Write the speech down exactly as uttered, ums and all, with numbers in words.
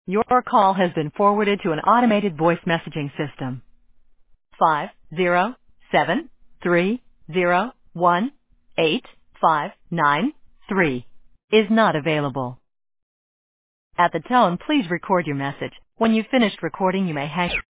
Your call has been forwarded to an automated voice messaging system. Five zero seven three zero one eight five nine three is not available. At the tone, please record your message. When you've finished recording, you may hang